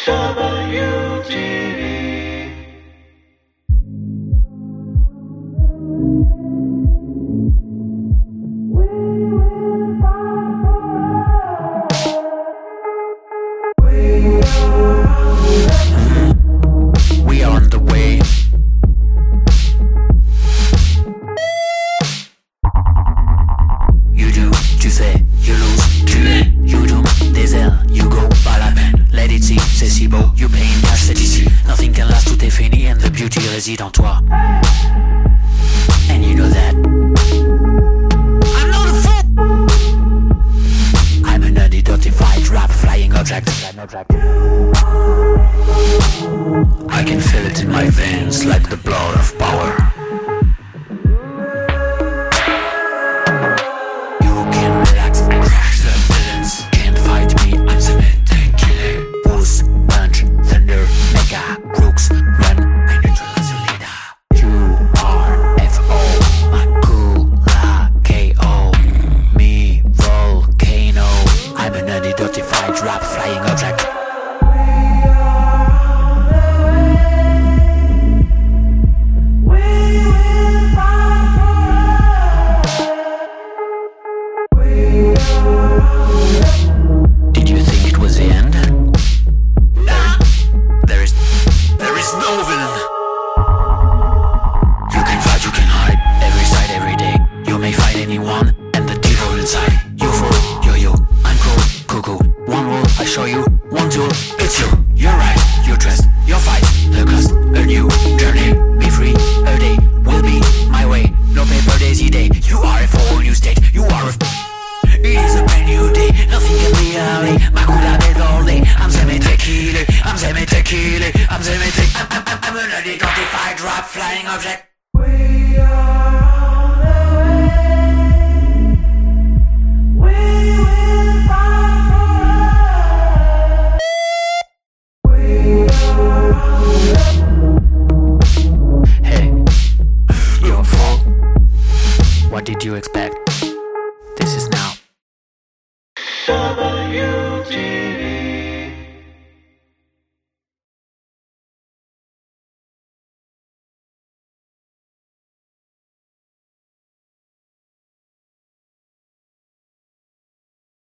We are on the way. You do, tu fais, you lose, tu es, you do, des ailes, you go, pas la peine, let it see, c'est si beau, you pay in cash, c'est ici, nothing can last, tout est fini, and the beauty réside en toi. And you know that I'm not a fool. I'm an unidentified rap flying object. I can feel it in my veins like the blood of power. You can relax, crash the villains. Can't fight me, I'm cemented killer. Pulse, punch, thunder, mega, crooks, run, I neutralize your leader. U-R-F-O, Makula, K-O, me, volcano. I'm an unidentified rap flying object. Did you think it was the end? Nah, there is no villain. You can fight, you can hide, every side, every day. You may fight anyone, and the devil inside. You fool, yo-yo, I'm cool, cuckoo. One rule, I show you, one tool, it's you. You're right, you're dressed, your fight, the cost, a new journey. Be free, a day will be my way. No paper daisy day, you are a whole new state. You are a it is a brand new day, nothing can be early. Makula bed all day, I'm cemented killer, I'm cemented killer, I'm cemented. I'm an unidentified drop flying object. We are on the way. We will fight forever. We are on the way. Hey, you're a fool. What did you expect? This is now.